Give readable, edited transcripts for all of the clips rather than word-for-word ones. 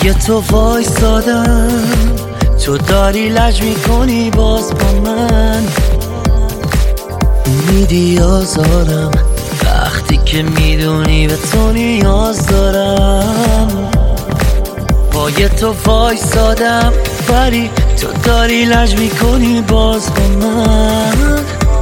پای تو وایسادم، تو داری لج میکنی باز با من، میدی آزارم وقتی که میدونی به تو نیاز دارم. پای تو وایسادم ولی تو داری لج میکنی باز با من،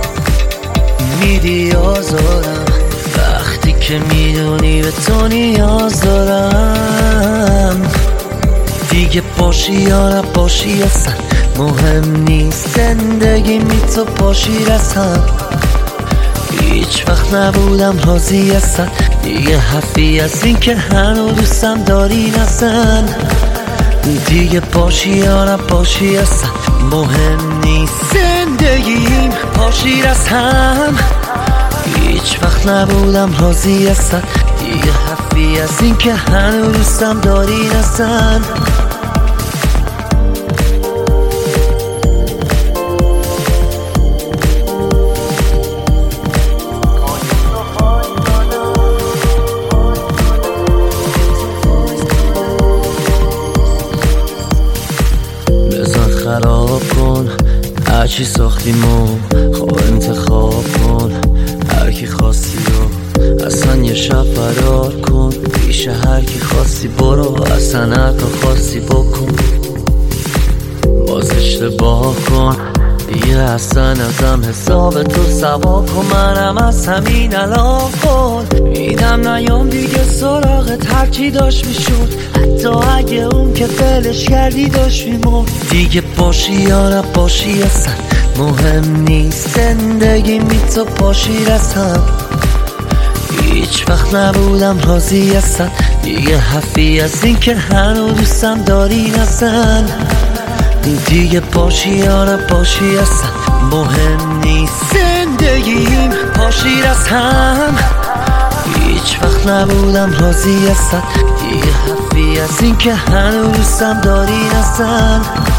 میدی آزارم وقتی که میدونی به تو نیاز دارم. دیگه باشی یا نباشی اصلا مهم نیست، زندگی می تو باشی رسم. هیچ وقت نبودم راضی اصلا، دیگه حرفی از این که هنو دوستم داری نزن. دیگه باشی یا نباشی اصلا مهم نیست، زندگیم باشی رسم. هیچ وقت نبودم راضی اصلا، دیگه حرفی از این که هنو دوستم داری نزن. خراب کن هرچی ساختیمو، خواه انتخاب کن هرکی خواستی رو، اصلا یه شب فرار کن پیش هرکی خواستی برو، اصلا هر کار خواستی بکن. باز اشتباه کن دیگه اصلا ازم حساب تو سوا کن، منم از همین الان کن میدم نیام دیگه سراغت، هرچی داشت میشد حتی اگه اون که دلش کردی داشت میمون. دیگه باشی یا نباشی اصلا مهم نیست، زندگی می تو باشی رسم. هیچ وقت نبودم راضی اصلا، دیگه حرفی از این که هنو دوستم داری نزن. دیگه باشی یا نباشی اصلا مهم نیست، زندگیم باشی رسم. هیچ وقت نبودم راضی اصلا، دیگه حرفی از این که هنو دوستم داری نزن.